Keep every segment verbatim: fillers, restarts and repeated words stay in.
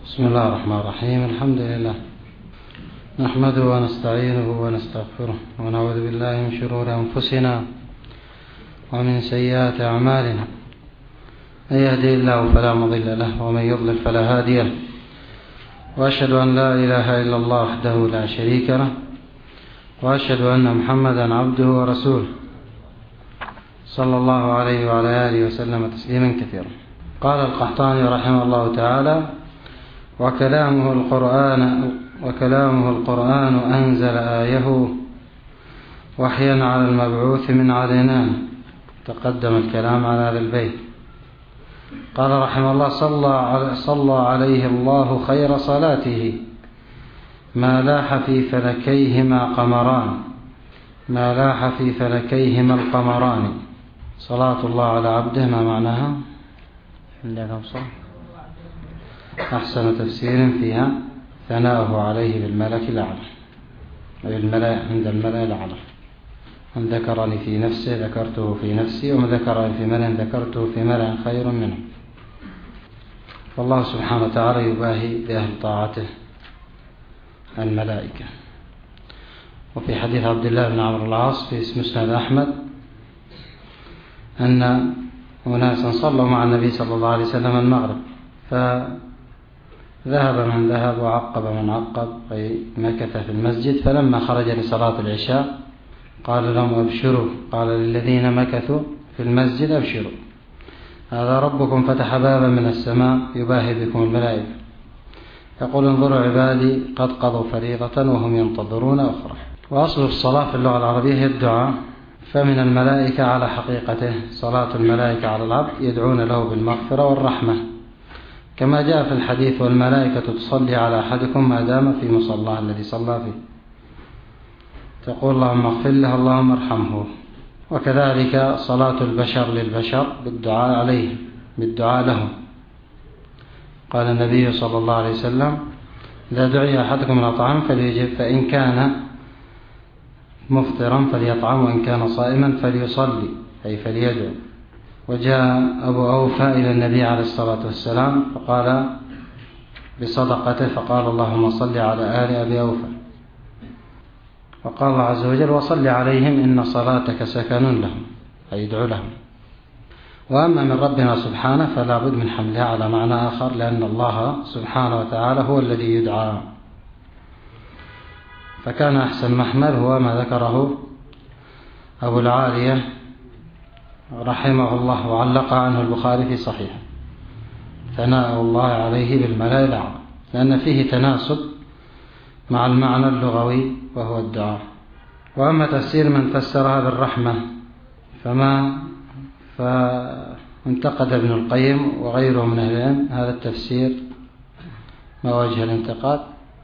بسم الله الرحمن الرحيم. الحمد لله نحمده ونستعينه ونستغفره ونعوذ بالله من شرور أنفسنا ومن سيئات أعمالنا، من يهدي الله فلا مضل له ومن يضلل فلا هادي له، وأشهد أن لا إله إلا الله وحده لا شريك له، وأشهد أن محمدا عبده ورسوله صلى الله عليه وعلى آله وسلم تسليما كثيرا. قال القحطاني رحمه الله تعالى: وكلامه القرآن وكلامه القرآن أنزل آيه وحيا على المبعوث من عدنان. تقدم الكلام على هذا البيت. قال رحمه الله: صلى, صلى عليه الله خير صلاته ما لاح في فلكيهما قمران ما لاح في فلكيهما القمران. صلاة الله على عبده ما معناها؟ أحسن تفسير فيها ثناؤه عليه بالملك الأعلى، أي الملأ عند الملأ الأعلى. من ذكرني في نفسه ذكرته في نفسي، ومن ذكرني في ملأ ذكرته في ملأ خير منه. فالله سبحانه وتعالى يباهي بأهل طاعته الملائكة. وفي حديث عبد الله بن عمرو العاص في مسند أحمد أن أناسا صلوا مع النبي صلى الله عليه وسلم المغرب، فذهب من ذهب وعقب من عقب، أي مكث في المسجد. فلما خرج لصلاة العشاء قال لهم: أبشروا. قال للذين مكثوا في المسجد: أبشروا، هذا ربكم فتح بابا من السماء يباهي بكم الملائكة، يقول: انظروا عبادي قد قضوا فريضة وهم ينتظرون أخرى. وأصل الصلاة في اللغة العربية هي الدعاء، فمن الملائكة على حقيقته صلاة الملائكة على العبد، يدعون له بالمغفرة والرحمة، كما جاء في الحديث: والملائكة تصلي على أحدكم ما دام في مصلاه الذي صلى فيه، تقول: اللهم اغفر له، اللهم ارحمه. وكذلك صلاة البشر للبشر بالدعاء عليهم، بالدعاء لهم. قال النبي صلى الله عليه وسلم: إذا دعي أحدكم إلى طعام فليجب، فإن كان مفطرا فليطعم، وإن كان صائما فليصلي، أي فليدعو. وجاء أبو أوفى إلى النبي عليه الصلاة والسلام فقال بصدقته، فقال: اللهم صل على آل أبي أوفى. وقال الله عز وجل: وصل عليهم إن صلاتك سكن لهم، أي ادعو لهم. وأما من ربنا سبحانه فلا بد من حملها على معنى آخر، لأن الله سبحانه وتعالى هو الذي يدعى. فكان أحسن محمل هو ما ذكره أبو العالية رحمه الله وعلق عنه البخاري في صحيح: ثناء الله عليه بالملأ الأعلى، لأن فيه تناسب مع المعنى اللغوي وهو الدعاء. وأما تفسير من فسرها بالرحمة فما فانتقد ابن القيم وغيره من أهل العلم هذا التفسير. ما وجه الانتقاد؟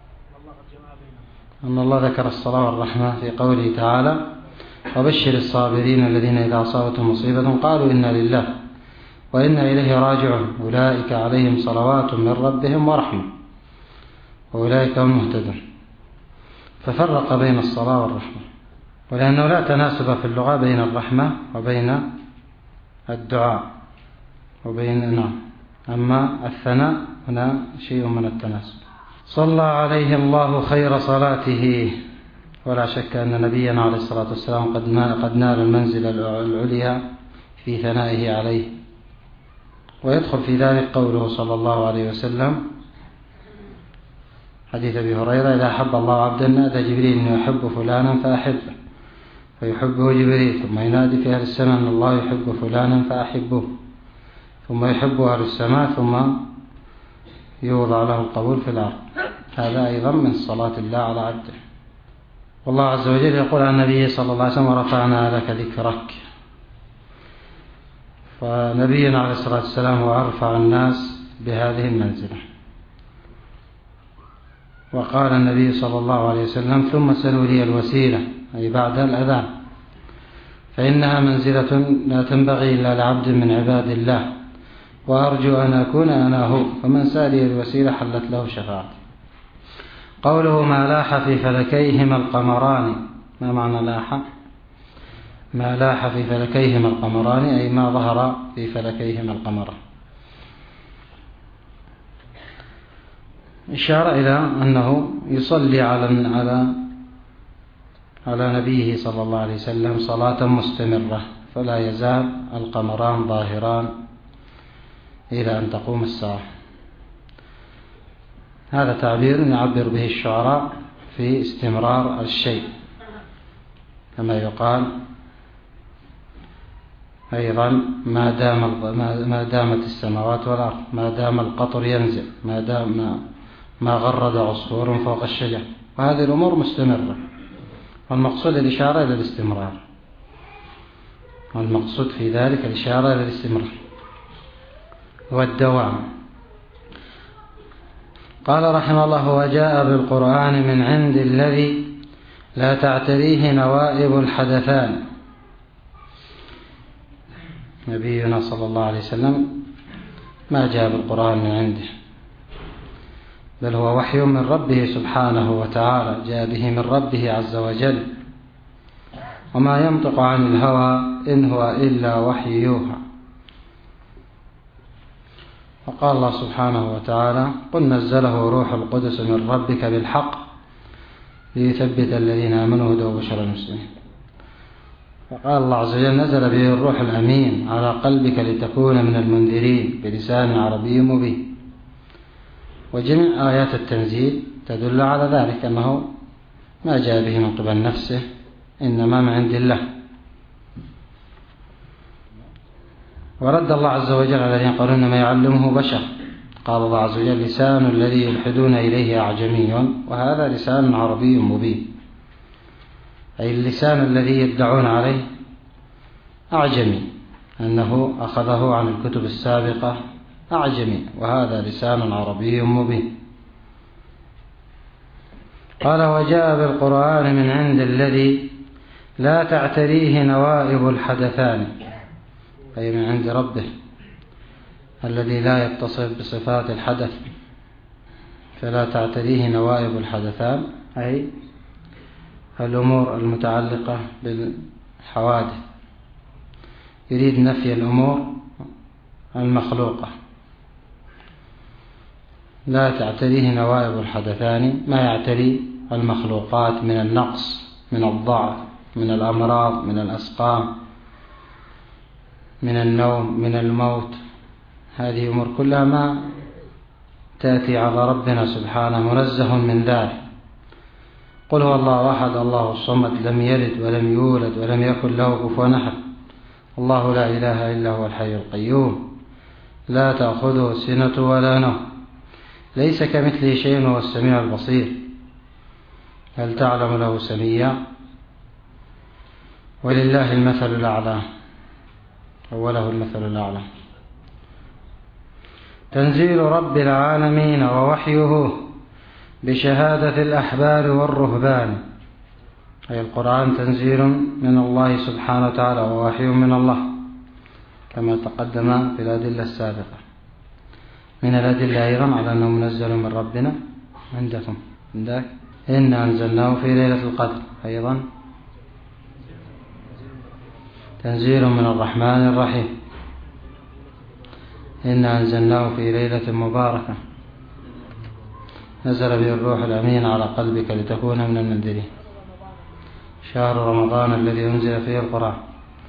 أن الله ذكر الصلاة والرحمة في قوله تعالى: وبشر الصابرين الذين إذا أصابتهم مصيبة قالوا إنا لله وإنا إليه راجعون أولئك عليهم صلوات من ربهم ورحمة وأولئك هم المهتدون. ففرق بين الصلاة والرحمة، ولأنه لا تناسب في اللغة بين الرحمة وبين الدعاء وبين نعم أما الثناء هنا شيء من التناسب. صلى عليه الله خير صلاته. ولا شك أن نبينا عليه الصلاة والسلام قد نال المنزل العليا في ثنائه عليه. ويدخل في ذلك قوله صلى الله عليه وسلم حديث أبي هريرة: إذا أحب الله عبدا نادى جبريل أن يحب فلانا فأحبه، فيحبه جبريل، ثم ينادي في أهل السماء أن الله يحب فلانا فأحبه، ثم يحب أهل السماء، ثم يوضع له القبول في الأرض. هذا أيضا من صلاة الله على عبده. والله عز وجل يقول عن النبي صلى الله عليه وسلم: ورفعنا لك ذكرك. فنبينا عليه الصلاة والسلام هو أرفع الناس بهذه المنزلة. وقال النبي صلى الله عليه وسلم: ثم سلوا لي الوسيلة، أي بعد الأذان، فإنها منزلة لا تنبغي إلا لعبد من عباد الله، وأرجو أن أكون أنا هو، فمن سألي الوسيلة حلت له شفاعتي. قوله: ما لاح في فلكيهما القمران. ما معنى لاح؟ ما لاح في فلكيهما القمران، أي ما ظهر في فلكيهما القمران. إشارة إلى أنه يصلي على على على نبيه صلى الله عليه وسلم صلاة مستمرة، فلا يزال القمران ظاهران إلى أن تقوم الساعة. هذا تعبير يعبر به الشعراء في استمرار الشيء، كما يقال أيضا ما دام ما دامت السماوات والأرض، ما دام القطر ينزل، ما دام ما غرد عصفور فوق الشجر، وهذه الأمور مستمرة. والمقصود الإشارة إلى الاستمرار، والمقصود في ذلك الإشارة إلى الاستمرار والدوام. قال رحمه الله: وجاء بالقرآن من عند الذي لا تعتريه نوائب الحدثان. نبينا صلى الله عليه وسلم ما جاء بالقرآن من عنده، بل هو وحي من ربه سبحانه وتعالى، جاء به من ربه عز وجل، وما ينطق عن الهوى إن هو إلا وحي يوحى. وقال الله سبحانه وتعالى: قل نزله روح القدس من ربك بالحق ليثبت الذين آمنوا هدى وبشرى المسلمين. فقال الله عز وجل: نزل به الروح الأمين على قلبك لتكون من المنذرين بلسان عربي مبين. وجميع آيات التنزيل تدل على ذلك، أنه ما جاء به من قبل نفسه، إنما من عند الله. ورد الله عز وجل على الذين قالوا إنما يعلمه بشر. قال الله عز وجل: لسان الذي يلحدون إليه أعجمي وهذا لسان عربي مبين، أي اللسان الذي يدعون عليه أعجمي، أنه أخذه عن الكتب السابقة أعجمي، وهذا لسان عربي مبين. قال: وجاء بالقرآن من عند الذي لا تعتريه نوائب الحدثان، أي من عند ربه الذي لا يتصف بصفات الحدث، فلا تعتريه نوائب الحدثان أي الأمور المتعلقة بالحوادث، يريد نفي الأمور المخلوقة. لا تعتريه نوائب الحدثان، ما يعتري المخلوقات من النقص، من الضعف، من الأمراض، من الأسقام، من النوم، من الموت. هذه أمور كلها ما تأتي على ربنا سبحانه، منزه من ذلك. قل هو الله أحد الله الصمد، لم يلد ولم يولد ولم يكن له كفوا أحد، الله لا إله إلا هو الحي القيوم، لا تأخذه سنة ولا نوم، ليس كمثله شيء وهو السميع البصير، هل تعلم له سميا، ولله المثل الأعلى، وله المثل الأعلى. تنزيل رب العالمين ووحيه بشهادة الأحبار والرهبان، أي القرآن تنزيل من الله سبحانه وتعالى ووحي من الله، كما تقدم في الأدلة السابقة. من الأدلة أيضا على أنه منزل من ربنا عندكم عندك إن أنزلناه في ليلة القدر، أيضا تنزيل من الرحمن الرحيم، إن أنزلناه في ليلة مباركة نزل به الروح الأمين على قلبك لتكون من المنذرين، شهر رمضان الذي أنزل فيه القرآن.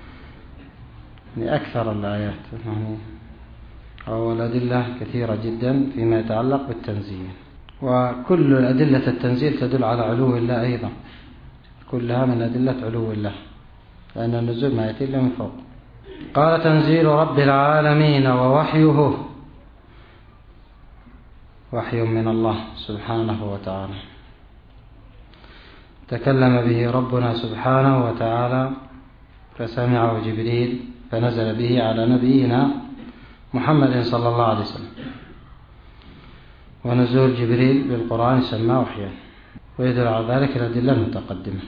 لأكثر الآيات يعني أو الأدلة كثيرة جدا فيما يتعلق بالتنزيل، وكل الأدلة التنزيل تدل على علو الله أيضا، كلها من أدلة علو الله، لأن النزول ما يأتي إلا من فوق. قال: تنزيل رب العالمين ووحيه، وحي من الله سبحانه وتعالى، تكلم به ربنا سبحانه وتعالى فسمعه جبريل فنزل به على نبينا محمد صلى الله عليه وسلم. ونزول جبريل بالقرآن سماه وحيا، ويدل على ذلك الأدلة المتقدمة.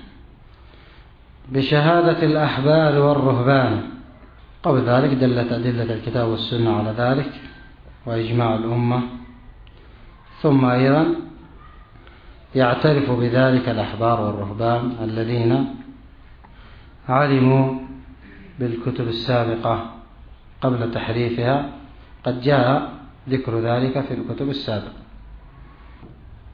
بشهادة الأحبار والرهبان، قبل ذلك دلت أدلة الكتاب والسنة على ذلك وإجماع الأمة. ثم أيضا يعترف بذلك الأحبار والرهبان الذين علموا بالكتب السابقة قبل تحريفها، قد جاء ذكر ذلك في الكتب السابقة.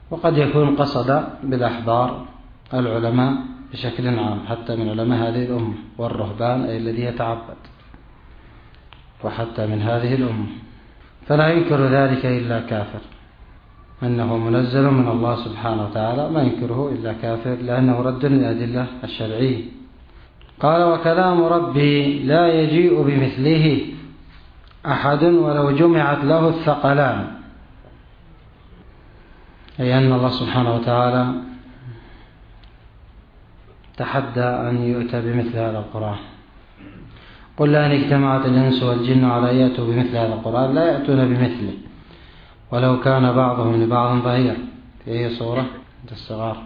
وقد يكون قصد بالأحبار العلماء بشكل عام حتى من علماء هذه الأمة، والرهبان أي الذي يتعبد، وحتى من هذه الأمة، فلا ينكر ذلك إلا كافر، أنه منزل من الله سبحانه وتعالى ما ينكره إلا كافر، لأنه رد للأدلة الشرعية. قال: وكلام ربي لا يجيء بمثله أحد ولو جمعت له الثقلان، أي أن الله سبحانه وتعالى تحدى أن يؤتى بمثل هذا القرآن. قل لأن اجتمعت الإنس والجن على أن يأتوا بمثل هذا القرآن لا يأتون بمثله ولو كان بعضهم لبعض ظهيرا. في أي صورة؟ الصغار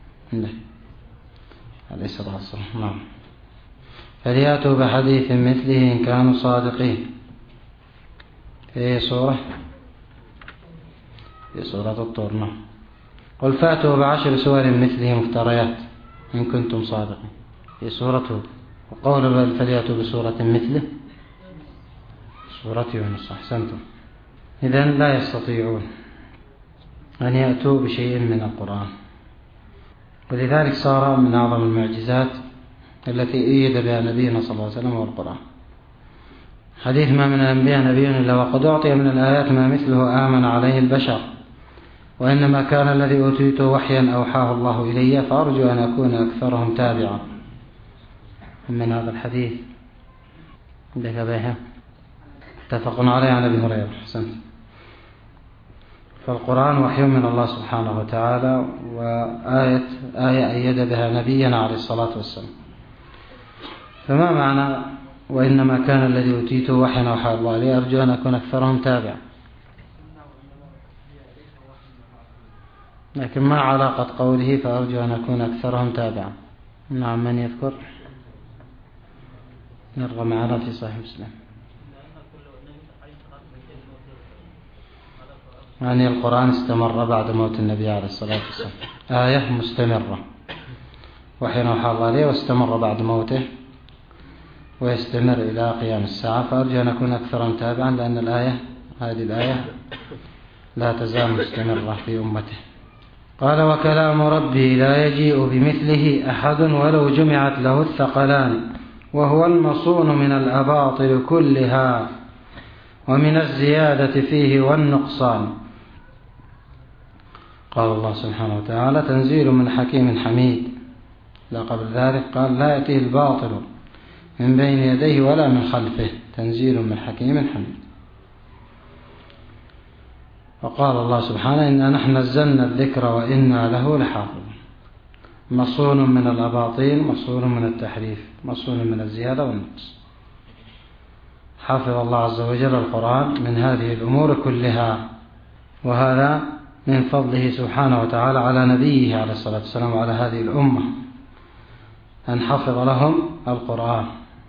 عليه الصلاة والسلام. نعم. فليأتوا بحديث مثله إن كانوا صادقين. في أي صورة؟ في سورة الطور. نعم. قل فأتوا بعشر سور مثله مفتريات إن كنتم صادقين. في سورة هود. وقول فليأتوا بسورة مثله سورة يونس. أحسنتم. إذن لا يستطيعون أن يأتوا بشيء من القرآن، ولذلك صار من أعظم المعجزات التي أيد بها نبينا صلى الله عليه وسلم هو القرآن. حديث: ما من الأنبياء نبي إلا وقد أعطي من الآيات ما مثله آمن عليه البشر، وإنما كان الذي أوتيته وحيا أوحاه الله إلي، فأرجو أن أكون أكثرهم تابعا. من هذا الحديث عندك بها اتفق عليه عن أبي هريرة. حسن. فالقرآن وحي من الله سبحانه وتعالى، وآية آية أيد بها نبينا عليه الصلاة والسلام. فما معنى وإنما كان الذي أوتيته وحيا أوحاه الله إلي؟ أرجو أن أكون أكثرهم تابعا. لكن ما علاقة قوله فأرجو أن أكون أكثرهم تابعا؟ نعم. من يذكر؟ نرغى معنا في صحيح مسلم. يعني القرآن استمر بعد موت النبي عليه الصلاة والسلام، آية مستمرة وحين أوحى الله عليه، واستمر بعد موته ويستمر إلى قيام الساعة. فأرجو أن أكون أكثرهم تابعا، لأن الآية هذه الآية لا تزال مستمرة في أمته. قال: وكلام ربي لا يجيء بمثله أحد ولو جمعت له الثقلان، وهو المصون من الأباطل كلها ومن الزيادة فيه والنقصان. قال الله سبحانه وتعالى: تنزيل من حكيم حميد. لا قبل ذلك قال: لا يأتيه الباطل من بين يديه ولا من خلفه، تنزيل من حكيم حميد. وقال الله سبحانه: إنا نحن نزلنا الذكر وإنا له لحافظون. مصون من الأباطيل، مصون من التحريف، مصون من الزيادة والنقص. حفظ الله عز وجل القرآن من هذه الأمور كلها، وهذا من فضله سبحانه وتعالى على نبيه عليه الصلاة والسلام وعلى هذه الأمة، أن حفظ لهم القرآن،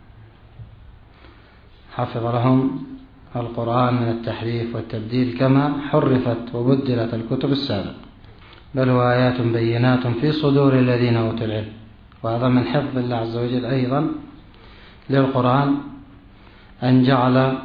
حفظ لهم القرآن من التحريف والتبديل كما حرفت وبدلت الكتب السابقة، بل هو آيات بينات في صدور الذين أوتوا العلم. وهذا من حفظ الله عز وجل أيضا للقرآن، أن جعل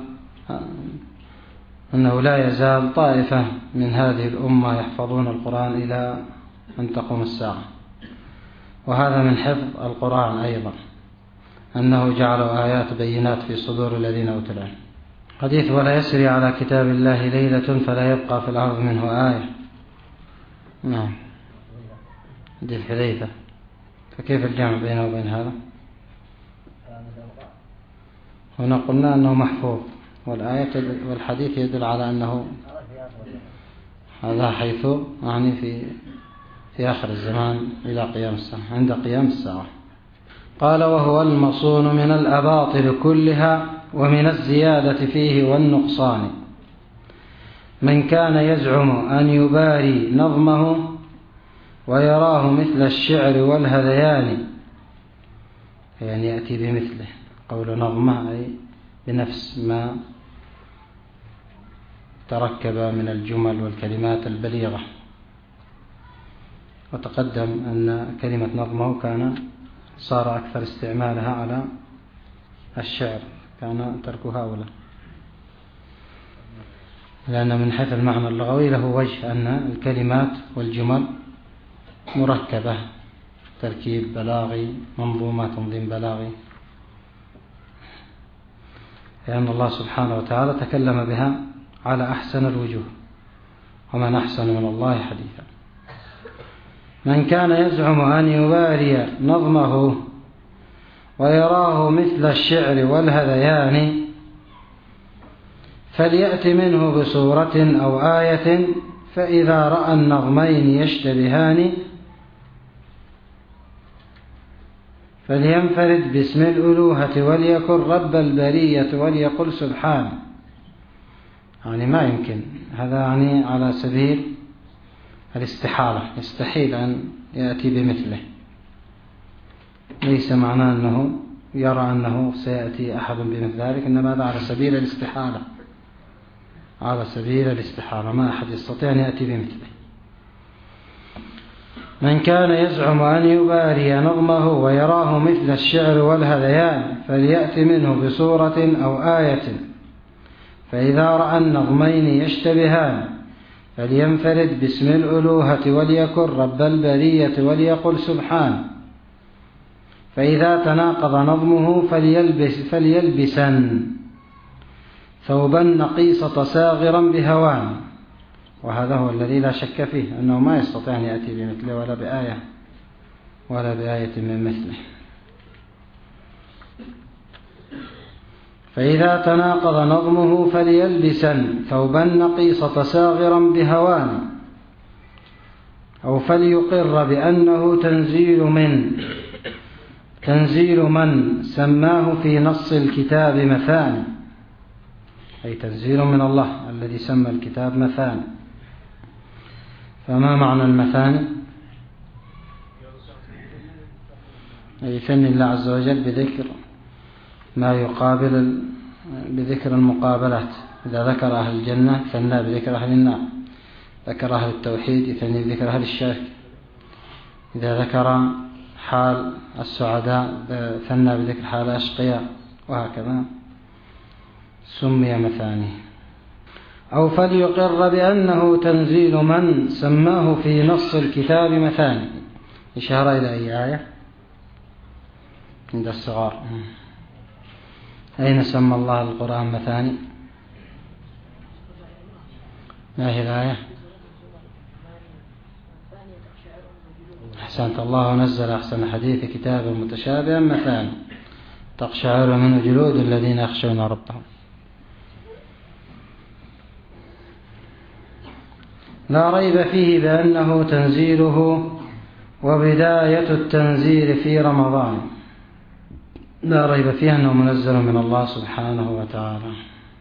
أنه لا يزال طائفة من هذه الأمة يحفظون القرآن إلى أن تقوم الساعة. وهذا من حفظ القرآن أيضا، أنه جعل آيات بينات في صدور الذين أوتوا العلم. حديث: ولا يسري على كتاب الله ليلة فلا يبقى في الأرض منه آية. نعم. حديث حذيفة. فكيف الجمع بينه وبين هذا؟ هنا قلنا أنه محفوظ، والآية والحديث يدل على أنه هذا حيث يعني في في آخر الزمان إلى قيام الساعة، عند قيام الساعة. قال: وهو المصون من الأباطل كلها ومن الزيادة فيه والنقصان. من كان يزعم أن يباري نظمه ويراه مثل الشعر والهذيان، يعني يأتي بمثله. قول نظمه أي بنفس ما تركب من الجمل والكلمات البليغة. وتقدم أن كلمة نظمه كان صار أكثر استعمالها على الشعر، كان تركها أولى. لأن من حيث المعنى اللغوي له وجه أن الكلمات والجمل مركبة، تركيب بلاغي، منظومة تنظيم بلاغي، لأن الله سبحانه وتعالى تكلم بها على أحسن الوجوه، ومن أحسن من الله حديثا. من كان يزعم أن يباري نظمه ويراه مثل الشعر والهذيان فليأت منه بصورة أو آية، فإذا رأى النظمين يشتبهان فلينفرد باسم الألوهة وليكن رب البرية وليقل سبحان. يعني ما يمكن هذا، يعني على سبيل الاستحالة، يستحيل أن يأتي بمثله، ليس معناه أنه يرى أنه سيأتي أحد بمثل ذلك، إنما هذا على سبيل الاستحالة، على سبيل الاستحالة، ما أحد يستطيع أن يأتي بمثله. من كان يزعم أن يباري نظمه ويراه مثل الشعر والهذيان فليأت منه بصورة أو آية، فإذا رأى النظمين يشتبهان فلينفرد باسم الألوهة وليكن رب البرية وليقل سبحان. فإذا تناقض نظمه فليلبس فليلبسن ثوبا نقيصة ساغرا بهوان. وهذا هو الذي لا شك فيه، أنه ما يستطيع أن يأتي بمثله ولا بآية ولا بآية من مثله. فإذا تناقض نظمه فليلبسن ثوبا نقيصة ساغرا بهوان، أو فليقر بأنه تنزيل من تنزيل من سماه في نص الكتاب مثاني، أي تنزيل من الله الذي سمى الكتاب مثاني. فما معنى المثاني؟ أي يثني الله عز وجل بذكر ما يقابل، بذكر المقابلات. إذا ذكر أهل الجنة ثنى بذكر أهل النار، ذكر أهل التوحيد يثني بذكر أهل الشرك، إذا ذكر حال السعداء ثنى بذكر حال الأشقياء، وهكذا سمي مثاني. أو فليقر بأنه تنزيل من سماه في نص الكتاب مثاني، إشارة إلى أي آية؟ عند الصغار. أين سمى الله القرآن مثاني؟ ما هي الآية؟ أحسنت. الله نزل أحسن الحديث كتابا متشابها مثاني تقشعر منه جلود الذين يخشون ربهم. لا ريب فيه بأنه تنزيله وبداية التنزيل في رمضان. لا ريب فيه أنه منزل من الله سبحانه وتعالى.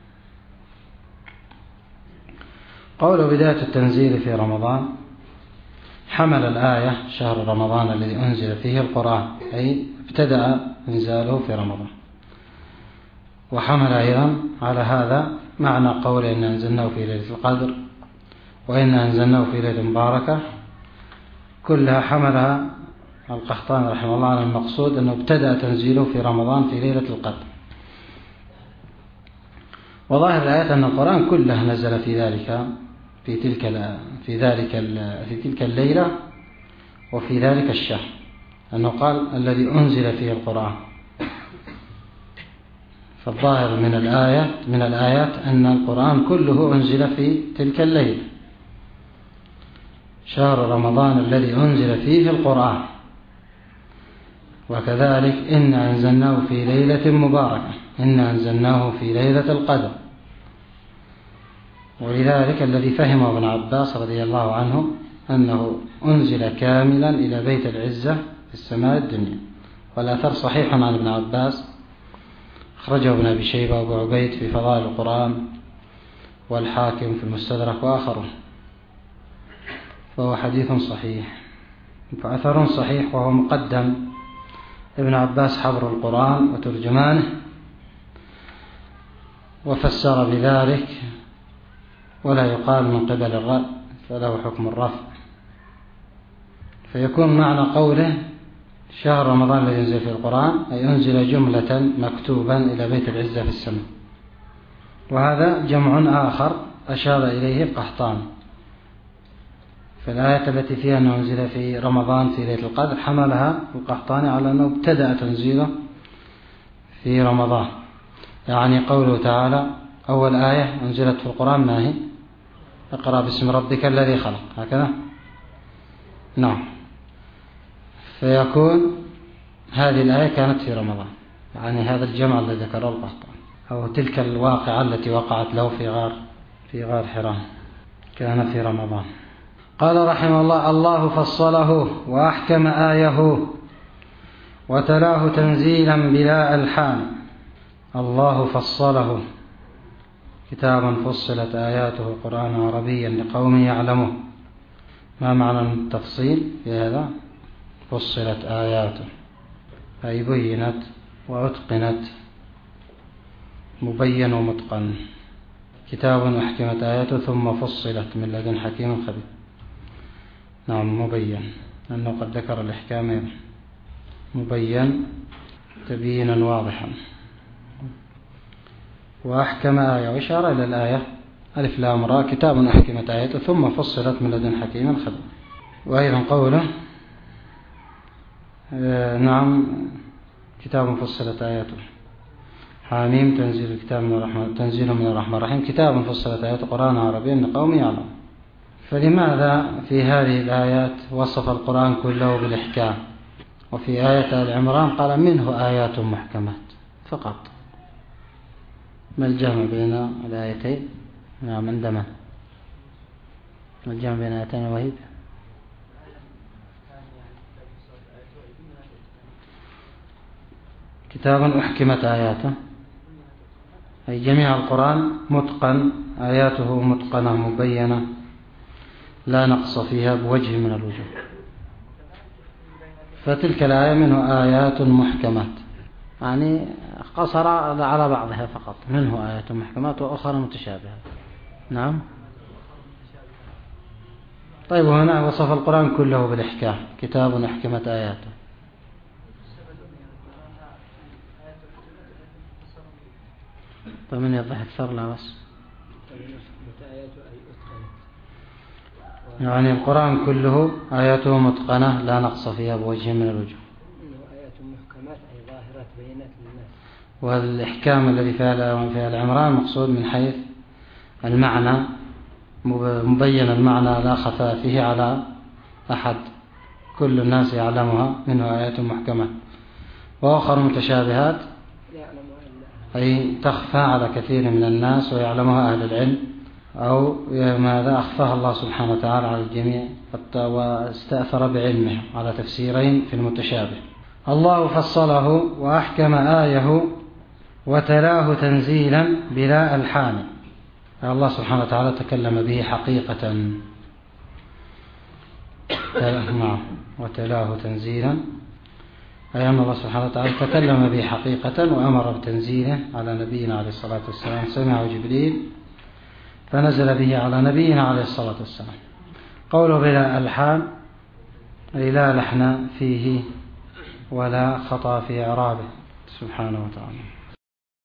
قول بداية التنزيل في رمضان حمل الآية شهر رمضان الذي أنزل فيه القرآن، أي ابتدأ إنزاله في رمضان. وحمل أيضا على هذا معنى قول إن أنزلناه في ليلة القدر وإن أنزلناه في ليلة مباركة، كلها حملها القحطاني رحمه الله على المقصود أنه ابتدأ تنزيله في رمضان في ليلة القدر. وظاهر الآيات أن القرآن كله نزل في ذلك في تلك في ذلك في تلك الليلة وفي ذلك الشهر، أنه قال الذي أنزل فيه القرآن. فالظاهر من الآيات من الآيات أن القرآن كله أنزل في تلك الليلة، شهر رمضان الذي أنزل فيه القرآن. وكذلك إن أنزلناه في ليلة مباركة، إن أنزلناه في ليلة القدر. ولذلك الذي فهمه ابن عباس رضي الله عنه أنه أنزل كاملا إلى بيت العزة في السماء الدنيا. والأثر صحيح عن ابن عباس، أخرجه ابن أبي شيبة وابو عبيد في فضائل القرآن والحاكم في المستدرك وآخره، فهو حديث صحيح، فأثر صحيح. وهو مقدم ابن عباس حبر القرآن وترجمانه، وفسر بذلك، ولا يقال من قبل الرد، فله حكم الرفع. فيكون معنى قوله شهر رمضان الذي ينزل فيه القرآن أي أنزل جملة مكتوبا إلى بيت العزة في السماء. وهذا جمع آخر أشار إليه القحطاني. فالآية التي فيها أنه أنزل في رمضان في ليلة القدر حملها القحطاني على أنه ابتدأ تنزيله في رمضان، يعني قوله تعالى أول آية أنزلت في القرآن ما هي؟ اقرأ باسم ربك الذي خلق، هكذا. نعم، فيكون هذه الآية كانت في رمضان، يعني هذا الجمع الذي ذكره القحطاني، أو تلك الواقعة التي وقعت له في غار في غار حراء كان في رمضان. قال رحمه الله: الله فصله وأحكم آيه وتلاه تنزيلا بلا ألحان. الله فصله، كتابا فصلت آياته قرآنا عربيا لقوم يعلمون. ما معنى التفصيل في هذا؟ فصلت آياته أي بينت وأتقنت، مبين ومتقن. كتاب أحكمت آياته ثم فصلت من لدن حكيم خبير. نعم، مبين، لأنه قد ذكر الإحكام، مبين تبيينا واضحا. وأحكم آية، وإشارة إلى الآية ألف لام را، كتاب أحكمت آياته ثم فصلت من لدن حكيم خبير. وأيضا قوله آه نعم كتاب فصلت آياته، حاميم تنزيل الكتاب من الرحمن تنزيل من الرحمن الرحيم، كتاب فصلت آياته قرآنا عربيا لقوم يعلمون. فلماذا في هذه الآيات وصف القرآن كله بالإحكام، وفي آية آل عمران قال منه آيات محكمات فقط؟ ما الجمع بين الآيتين؟ نعم، عندما ما الجمع بين آيتين وهيب؟ كتاب أحكمت آياته أي جميع القرآن متقن، آياته متقنة مبينة لا نقص فيها بوجه من الوجوه. فتلك الآية منه آيات محكمات، يعني قصر على بعضها فقط، منه آيات محكمات وأخرى متشابهة. نعم. طيب، وهنا وصف القرآن كله بالإحكام، كتاب أحكمت آياته. طيب، من يضح أكثر؟ لا بس يعني القرآن كله آياته متقنة لا نقص فيها بوجه من الوجوه. آيات محكمات أي ظاهرات بينات للناس. والإحكام الذي في آل عمران مقصود من حيث المعنى، مبين المعنى لا خفاء فيه على أحد، كل الناس يعلمها، منه آيات محكمات. وآخر متشابهات أي تخفى على كثير من الناس ويعلمها أهل العلم، أو ماذا أخفاها الله سبحانه وتعالى على الجميع واستأثر بعلمه على تفسيرين في المتشابه. الله فصله وأحكم آيه وتلاه تنزيلا بلا ألحان. الله سبحانه وتعالى تكلم به حقيقة، نعم، وتلاه تنزيلا أي أن الله سبحانه وتعالى تكلم به حقيقة وأمر بتنزيله على نبينا عليه الصلاة والسلام. سمعه جبريل فنزل به على نبينا عليه الصلاة والسلام. قوله بلا ألحان أي لا لحن فيه ولا خطأ في إعرابه سبحانه وتعالى.